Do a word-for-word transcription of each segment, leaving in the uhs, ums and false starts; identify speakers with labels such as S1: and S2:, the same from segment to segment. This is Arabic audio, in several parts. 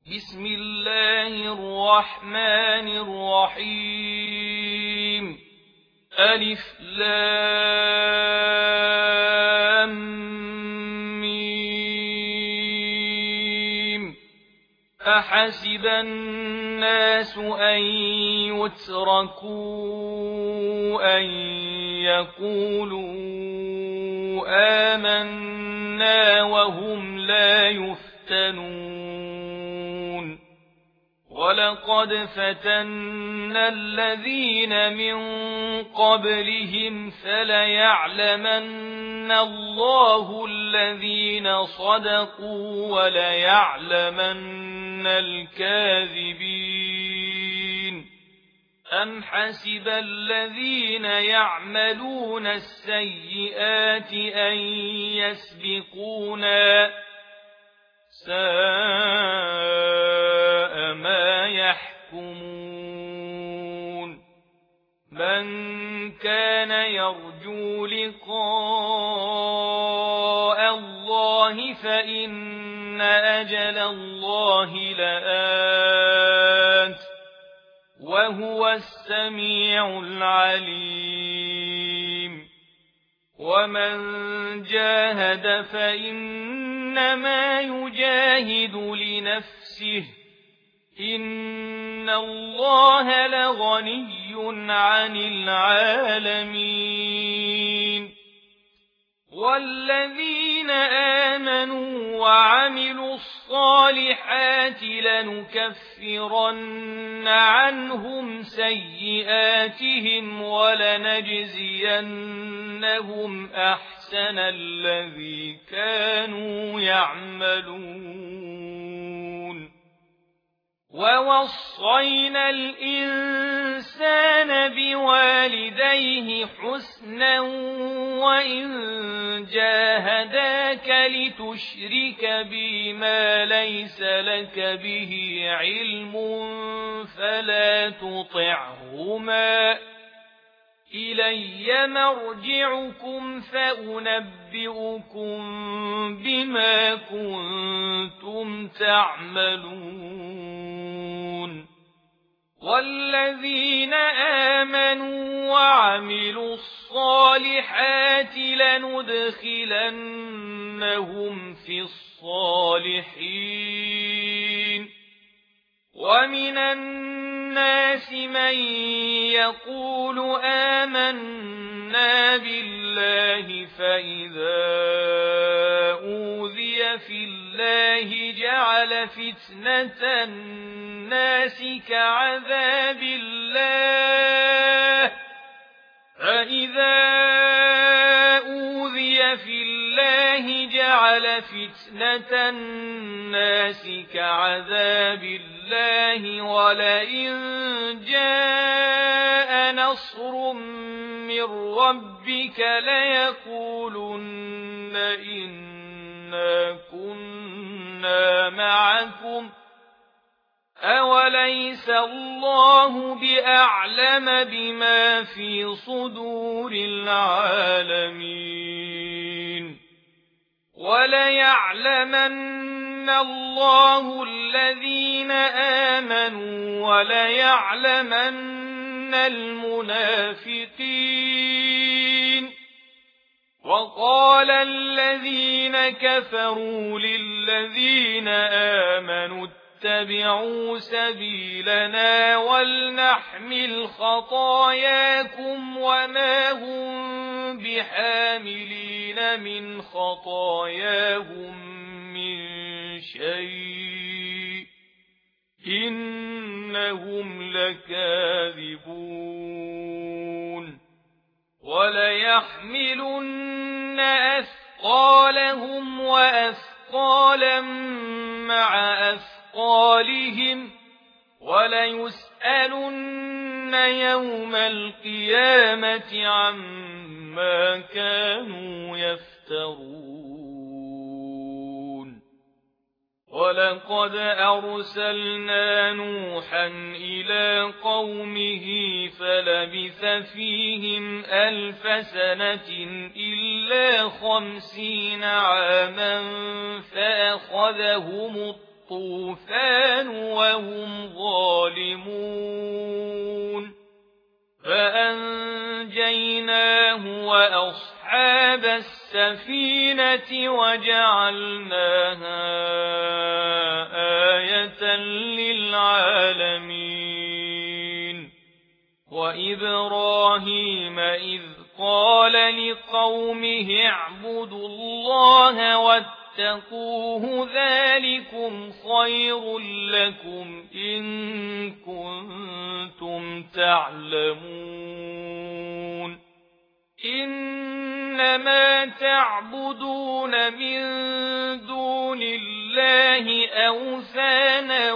S1: بسم الله الرحمن الرحيم ألف لام ميم أحسب الناس أن يتركوا أن يقولوا آمنا وهم لا يفتنون ولقد فتنا الذين من قبلهم فليعلمن الله الذين صدقوا وليعلمن الكاذبين أم حسب الذين يعملون السيئات أن يسبقونا ساء ما يحكمون من كان يرجو لقاء الله فإن أجل الله لآت وهو السميع العليم ومن جاهد فإنما يجاهد لنفسه إن الله لغني عن العالمين والذين آمنوا وعملوا الصالحات لنكفرن عنهم سيئاتهم ولنجزينهم أحسن الذي كانوا يعملون ووصينا الإنسان بوالديه حسنا وإن جاهداك لتشرك بي ما ليس لك به علم فلا تطعهما إلي مرجعكم فأنبئكم بما كنتم تعملون والذين آمنوا وعملوا الصالحات لندخلنهم في الصالحين ومن الناس من يقول آمنا بالله فإذا أوذي في الله جعل فتنة الناس كعذاب الله فإذا أوذي في الله جعل فتنة الناس كعذاب الله ولئن جاء نصر من ربك ليقولن إنا كنا معكم أوليس الله بأعلم بما في صدور العالمين وليعلمن الله الذين آمنوا وليعلمن المنافقين وقال الذين كفروا للذين آمنوا اتبعوا سبيلنا ولنحمل خطاياكم وما هم بحاملين من خطاياهم من شيء إنهم لكاذبون وليحملن أثقالهم وأثقالا مع أثقالهم أثقالهم وليسألن يوم القيامة عما كانوا يفترون ولقد أرسلنا نوحا إلى قومه فلبث فيهم ألف سنة إلا خمسين عاما فأخذهم الطوفان الطوفان وهم ظالمون فأنجيناه وأصحاب السفينة وجعلناها آية للعالمين وإبراهيم إذ قال لقومه اعبدوا الله واتقوه ذلكم خير لكم إن كنتم تعلمون إنما تعبدون من دون الله أوثانا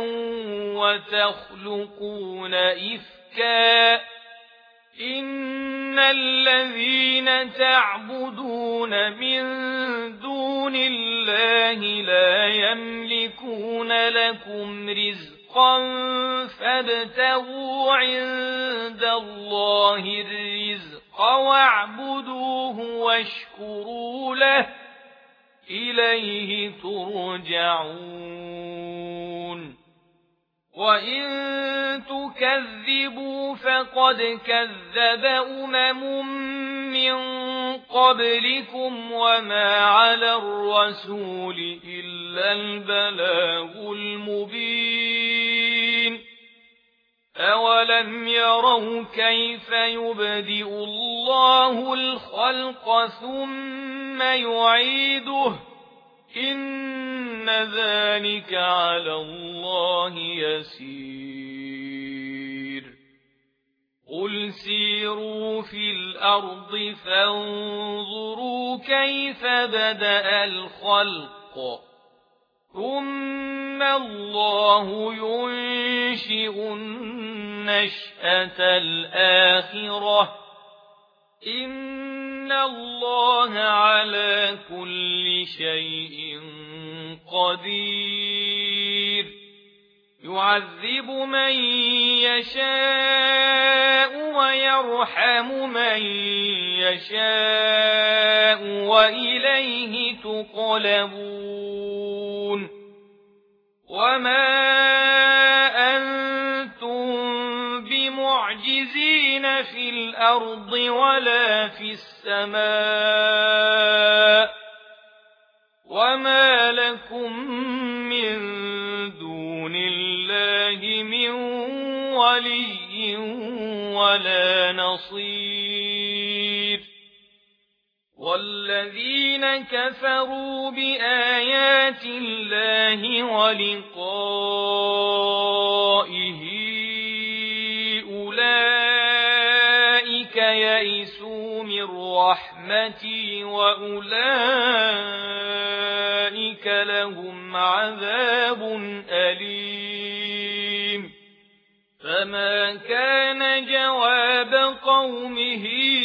S1: وتخلقون إفكا إن الذين تعبدون من دون الله لا يملكون لكم رزقا فابتغوا عند الله الرزق واعبدوه واشكروا له إليه ترجعون وإن تكذبوا فقد كذب أمم من قبلكم وما على الرسول إلا البلاغ المبين أولم يروا كيف يبدئ الله الخلق ثم يعيده إن ذلك على الله يسير قل سيروا في الأرض فانظروا كيف بدأ الخلق ثم الله ينشئ النشأة الآخرة إن الله على كل شيء قدير يعذب من يشاء ويرحم من يشاء وإليه تقلبون وما أنتم بمعجزين في الأرض ولا في السماء وما لكم من دون الله من ولي ولا نصير والذين كفروا بآيات الله ولقائه أولئك يئسوا من رحمتي وأولئك لهم عذاب أليم فما كان جواب قومه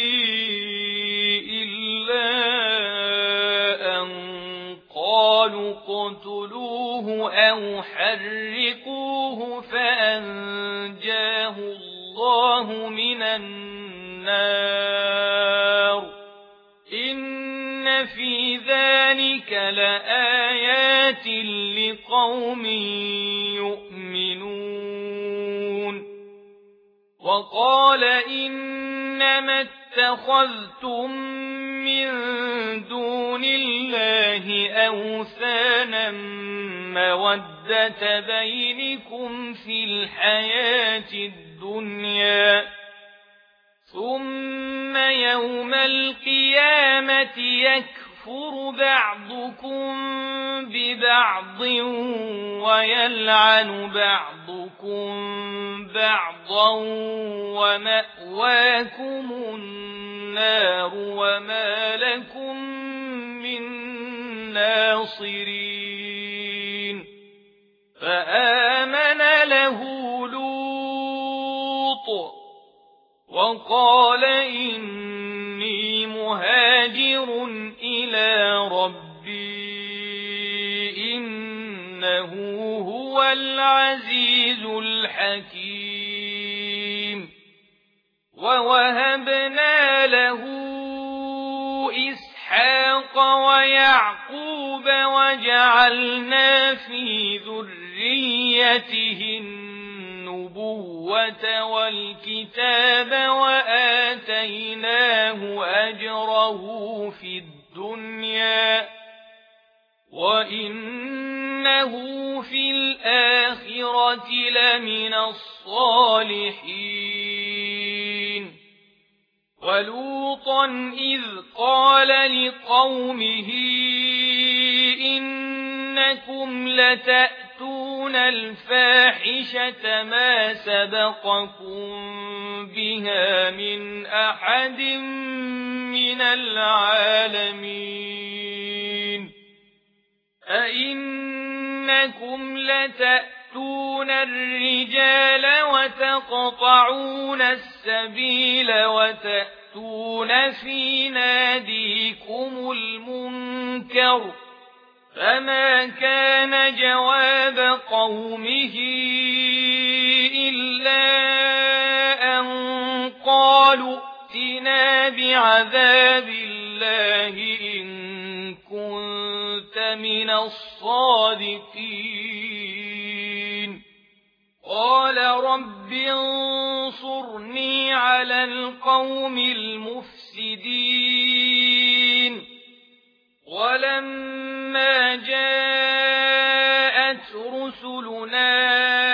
S1: إلا أن قالوا اقتلوه أو حرقوه فأنجاه الله من النار إن في ذلك لآيات لقوم يؤمنون وقال إنما اتخذتم من دون الله أوثانا مودة بينكم في الحياة الدنيا ثم يوم القيامة يكفر بعضكم ببعض ويلعن بعضكم بعضا ومأواكم النار وما لكم من ناصرين فآمن له لوط وقال إني مهاجر إلى ربي إنه هو العزيز الحكيم ووهبنا له إسحاق ويعقوب وجعلنا في ذريته إنه في الآخرة لمن الصالحين ولوطا إذ قال لقومه إنكم لتأتون الفاحشة ما سبقكم بها من أحد من العالمين أئنكم لتأتون الرجال وتقطعون السبيل وتأتون في ناديكم المنكر فما كان جواب قومه إلا أن قالوا ائتنا بعذاب الله إن كنت من الصادقين قال رب انصرني على القوم المفسدين ولما جاءت رسلنا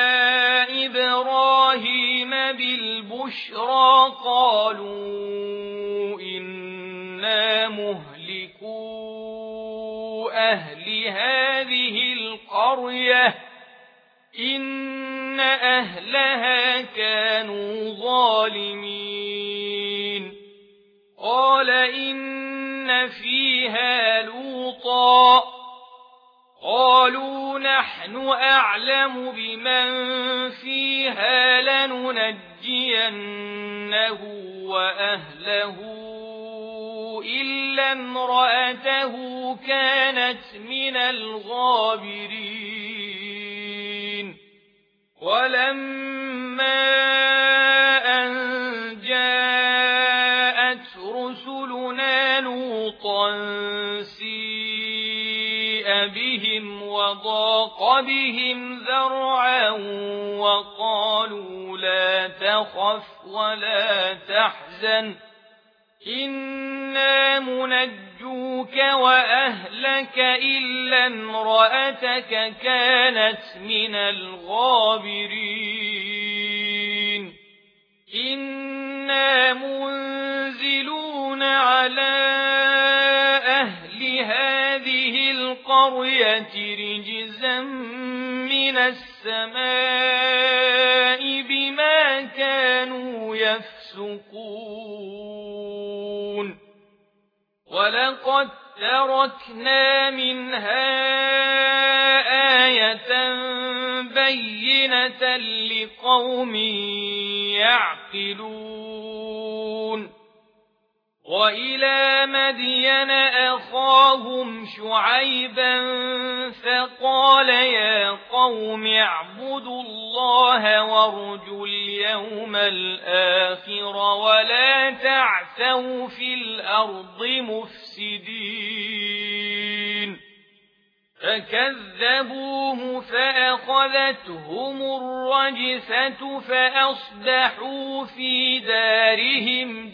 S1: إبراهيم بالبشرى قالوا إنا مهلكو أهل هذه القرية إن أهلها كانوا ظالمين قال إن فيها لوطا قالوا نحن أعلم بمن فيها لننجينه وأهله إلا امرأته كانت من الغابرين ولما أن جاءت رسلنا لوطا سيء بهم وضاق بهم ذرعا وقالوا لا تخف ولا تحزن إنا منجوك وأهلك إلا امرأتك كانت من الغابرين إنا منزلون على أهل هذه القرية رجزا من السماء بما كانوا يفسقون ولقد تركنا منها آية بينة لقوم يعقلون وإلى مدين أخاهم شعيبا فقال يا قوم اعبدوا الله وارجوا اليوم الآخر ولا تعثوا في الأرض مفسدين فكذبوه فأخذتهم الرجفة فأصبحوا في دارهم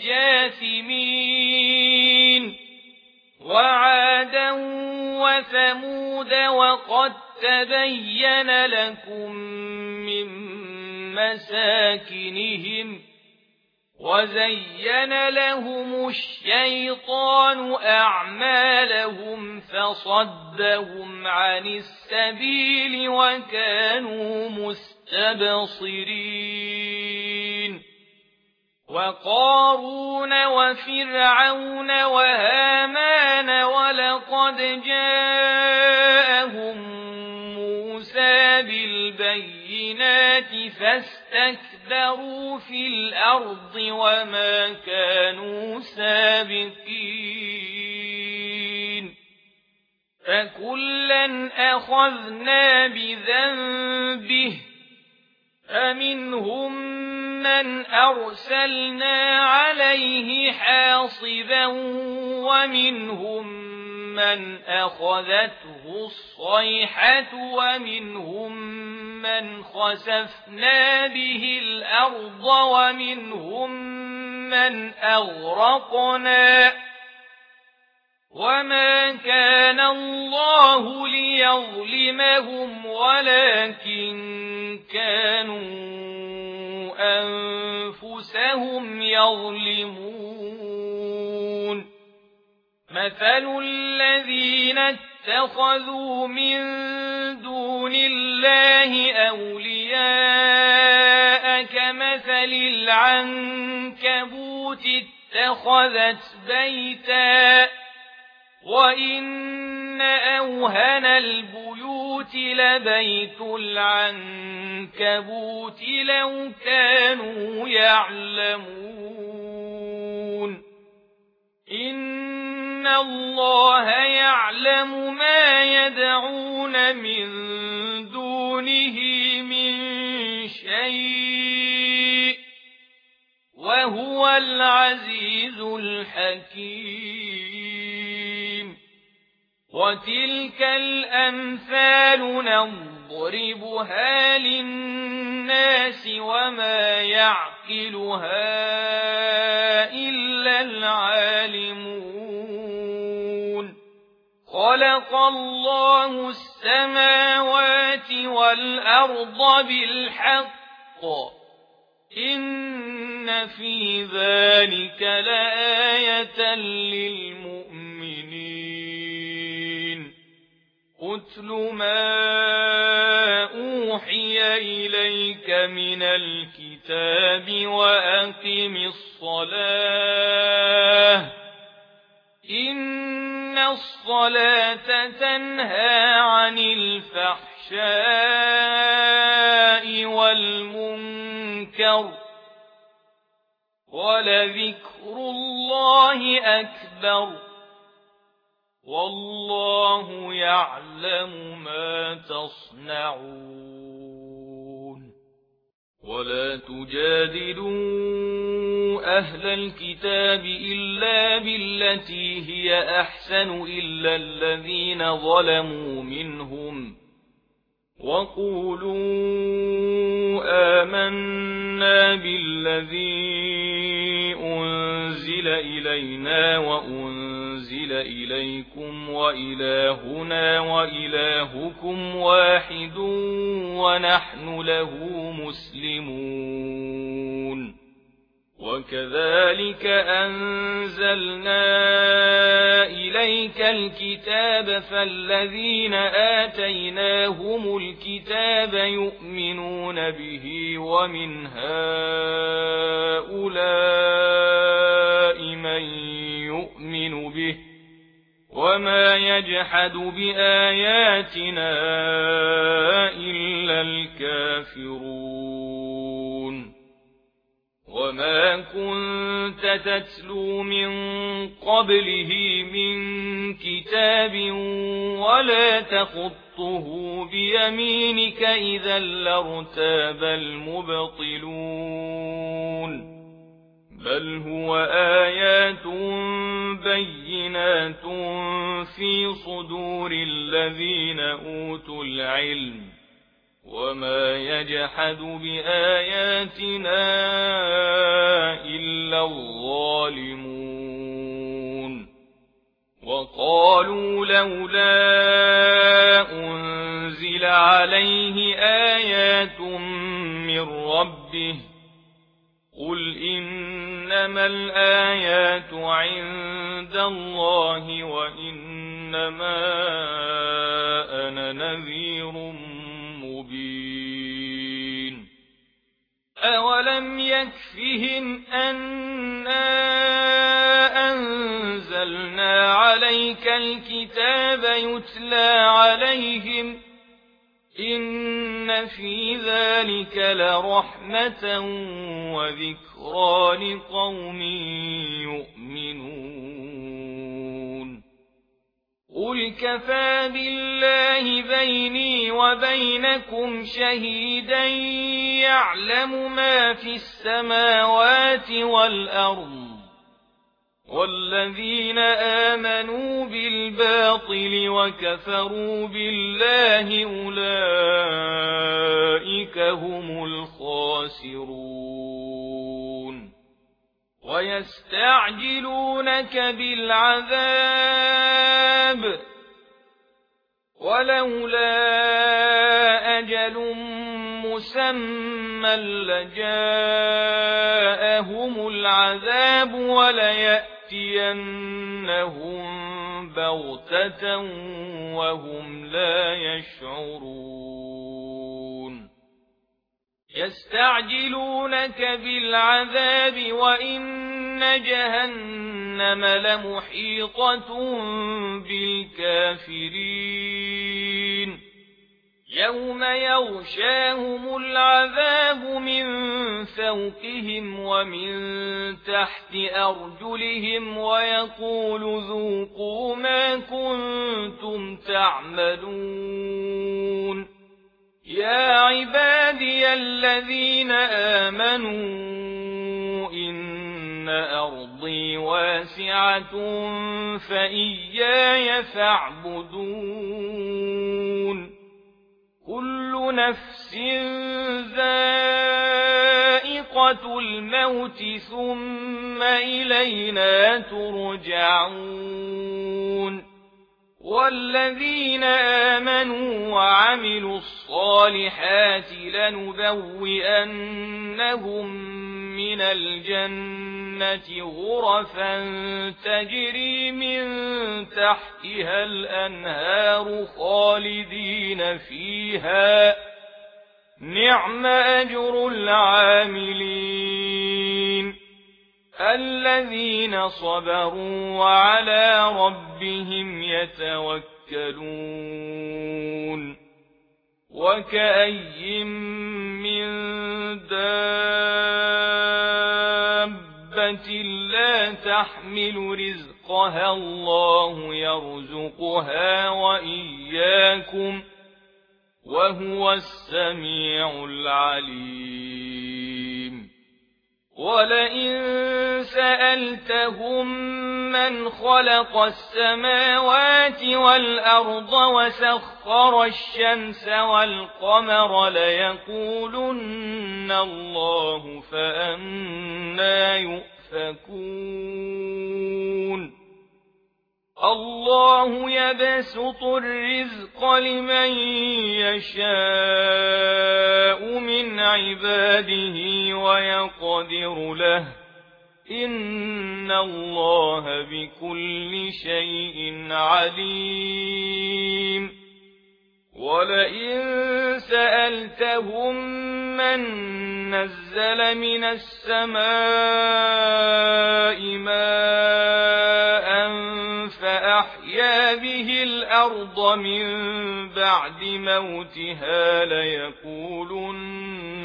S1: جاثمين وعادا وثمود وقد تبين لكم من مساكنهم وزين لهم الشيطان أعمالهم فصدهم عن السبيل وكانوا مستبصرين وقارون وفرعون وهامان ولقد جاءهم موسى بالبينات فاستكبروا في الأرض وما كانوا سابقين فكلا أخذنا بذنبه فمنهم من أرسلنا عليه حاصبا ومنهم من أخذته الصيحة ومنهم من خسفنا به الأرض ومنهم من أغرقنا وما كان الله ليظلمهم ولكن كانوا أنفسهم يظلمون مثل الذين اتخذوا من دون الله أولياء كمثل العنكبوت اتخذت بيتا وإن أوهن البيوت لبيت العنكبوت لو كانوا يعلمون إن الله يعلم ما يدعون من دونه من شيء وهو العزيز الحكيم وتلك الأمثال نضربها للناس وما يعقلها إلا العالمون خلق الله السماوات والأرض بالحق إن في ذلك لآية للمؤمنين أتل ما أوحي إليك من الكتاب وأقم الصلاة إن الصلاة تنهى عن الفحشاء والمنكر ولذكر الله أكبر والله يعلم ما تصنعون ولا تجادلوا أهل الكتاب إلا بالتي هي أحسن إلا الذين ظلموا منهم وقولوا آمنا بالذي أنزل إلينا وأنزل إليكم وإلهنا وإلهكم واحد ونحن له مسلمون وكذلك أنزلنا إليك الكتاب فالذين آتيناهم الكتاب يؤمنون به ومن هؤلاء من يؤمن به وما يجحد بآياتنا إلا الكافرون وما كنت تتلو من قبله من كتاب ولا تخطه بيمينك إذا لارتاب المبطلون بل هو آيات بينات في صدور الذين أوتوا العلم وما يجحد بآياتنا إلا الظالمون وقالوا لولا أنزل عليه آيات من ربه قل إنما الآيات عند الله وإنما أنا نذير مبين أولم يكفهم أنا أنزلنا عليك الكتاب يتلى عليهم إن في ذلك لرحمة وذكرى لقوم يؤمنون قل كفى بالله بيني وبينكم شهيدا يعلم ما في السماوات والأرض والذين آمنوا بالباطل وكفروا بالله أولئك هم الخاسرون ويستعجلونك بالعذاب ولولا أجل مسمى لجاءهم العذاب وليأتينهم بغتة وهم لا يشعرون يستعجلونك بالعذاب وإن جهنم لمحيطة بالكافرين يوم يغشاهم العذاب من فوقهم ومن تحت أرجلهم ويقول ذوقوا ما كنتم تعملون يا عبادي الذين آمنوا إن أرضي واسعة فإياي فاعبدون كل نفس ذائقة الموت ثم إلينا ترجعون والذين آمنوا وعملوا الصالحات لنبوئنهم من الجنة غرفا تجري من تحتها الأنهار خالدين فيها نعم أجر العاملين الذين صبروا وعلى ربهم يتوكلون وكأي من دابة لا تحمل رزقها الله يرزقها وإياكم وهو السميع العليم ولئن سألتهم من خلق السماوات والأرض وسخر الشمس والقمر ليقولن الله فأنى يؤفكون الله يبسط الرزق لمن يشاء من عباده ويقدر له إن الله بكل شيء عليم ولئن سألتهم من نزل من السماء ماء فأحيا به الأرض من بعد موتها ليقولن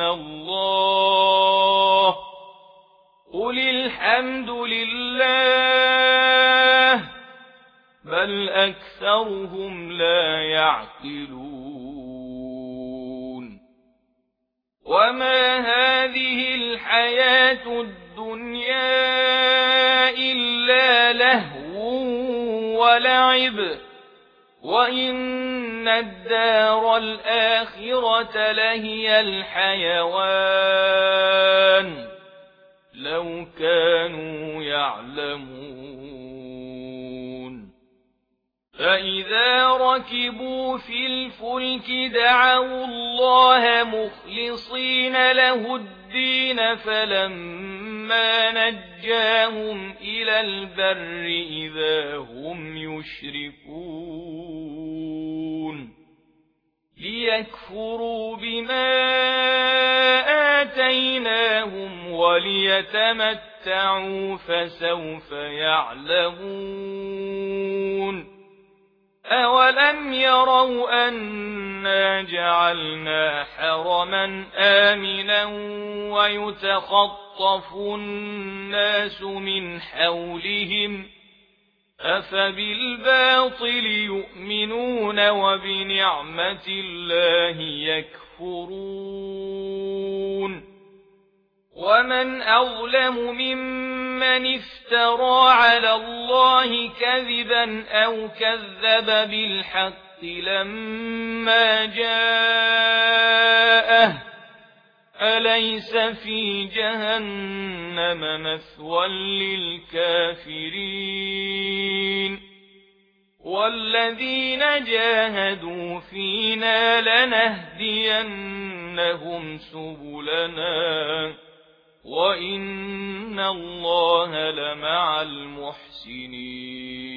S1: الله قل الحمد لله بل أكثرهم لا يعقلون وما هذه الحياة الدنيا إلا لهو ولعب وإن الدار الآخرة لهي الحيوان لو كانوا يعلمون فإذا ركبوا في الفلك دعوا الله مخلصين له الدين فلما نجاهم إلى البر إذا هم يشركون ليكفروا بما آتيناهم وليتمتعوا فسوف يعلمون أولم يروا أنا جعلنا حرما آمنا ويتخطف الناس من حولهم أفبالباطل يؤمنون وبنعمة الله يكفرون ومن أظلم ممن افترى على الله كذبا أو كذب بالحق لما جاءه ألا أليس في جهنم مثوى للكافرين والذين جاهدوا فينا لنهدينهم سبلنا وإن الله لمع المحسنين